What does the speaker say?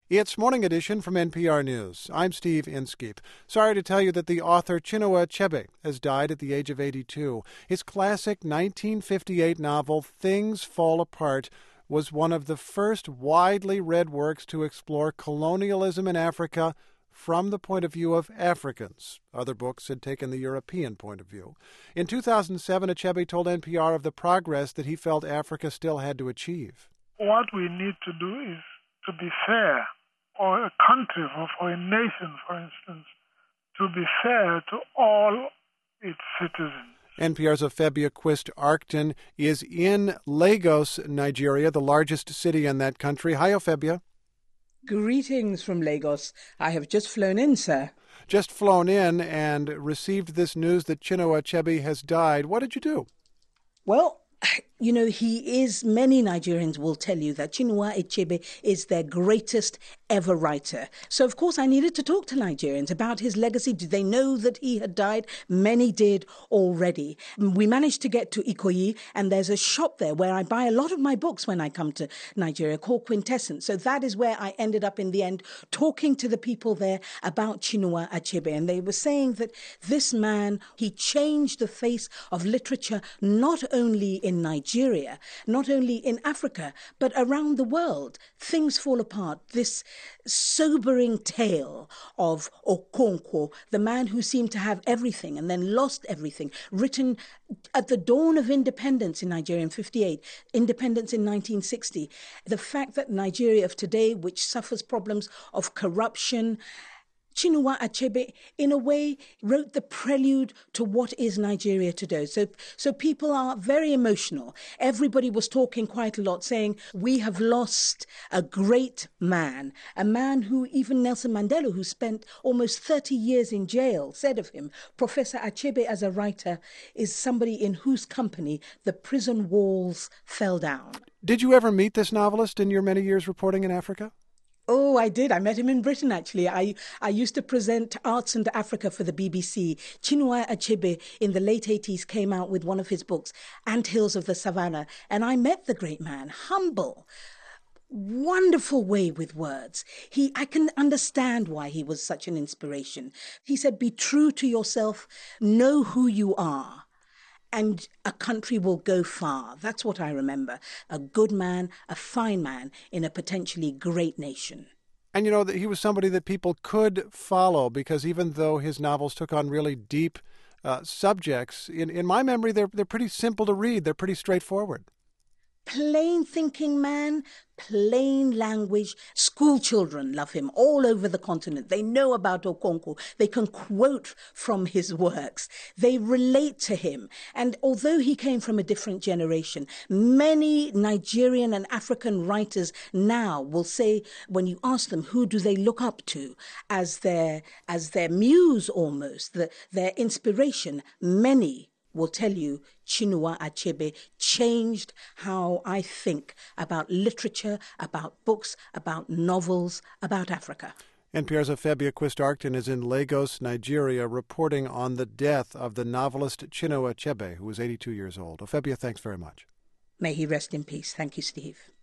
It's Morning Edition from NPR News. I'm Steve Inskeep. Sorry to tell you that the author Chinua Achebe has died at the age of 82. His classic 1958 novel, Things Fall Apart, was one of the first widely read works to explore colonialism in Africa from the point of view of Africans. Other books had taken the European point of view. In 2007, Achebe told NPR of the progress that he felt Africa still had to achieve. What we need to do is to be fair, or a country, or for a nation, for instance, to be fair to all its citizens. NPR's Ofebia Quist-Arcton is in Lagos, Nigeria, the largest city in that country. Hi, Ofebia. Greetings from Lagos. I have just flown in, sir. Just flown in and received this news that Chinua Achebe has died. What did you do? Well, you know, many Nigerians will tell you that Chinua Achebe is their greatest ever writer. So, of course, I needed to talk to Nigerians about his legacy. Did they know that he had died? Many did already. We managed to get to Ikoyi, and there's a shop there where I buy a lot of my books when I come to Nigeria called Quintessence. So that is where I ended up in the end talking to the people there about Chinua Achebe. And they were saying that this man, he changed the face of literature not only in Nigeria, not only in Africa, but around the world. Things Fall Apart, this sobering tale of Okonkwo, the man who seemed to have everything and then lost everything, written at the dawn of independence in Nigeria in 58, independence in 1960. The fact that Nigeria of today, which suffers problems of corruption, Chinua Achebe, in a way, wrote the prelude to what is Nigeria today. So people are very emotional. Everybody was talking quite a lot, saying, we have lost a great man, a man who even Nelson Mandela, who spent almost 30 years in jail, said of him, Professor Achebe as a writer is somebody in whose company the prison walls fell down. Did you ever meet this novelist in your many years reporting in Africa? Oh, I did. I met him in Britain, actually. I used to present Arts and Africa for the BBC. Chinua Achebe, in the late 80s, came out with one of his books, Anthills of the Savannah. And I met the great man, humble, wonderful way with words. I can understand why he was such an inspiration. He said, be true to yourself, know who you are, and a country will go far. That's what I remember. A good man, a fine man in a potentially great nation. And you know that he was somebody that people could follow, because even though his novels took on really deep subjects, in my memory, they're pretty simple to read. They're pretty straightforward. Plain thinking man, plain language. School children love him all over the continent. They know about Okonkwo. They can quote from his works. They relate to him. And although he came from a different generation, many Nigerian and African writers now will say, when you ask them who do they look up to as their muse almost, their inspiration, many will tell you Chinua Achebe changed how I think about literature, about books, about novels, about Africa. NPR's Ofebia Quist-Arcton is in Lagos, Nigeria, reporting on the death of the novelist Chinua Achebe, who was 82 years old. Ofebia, thanks very much. May he rest in peace. Thank you, Steve.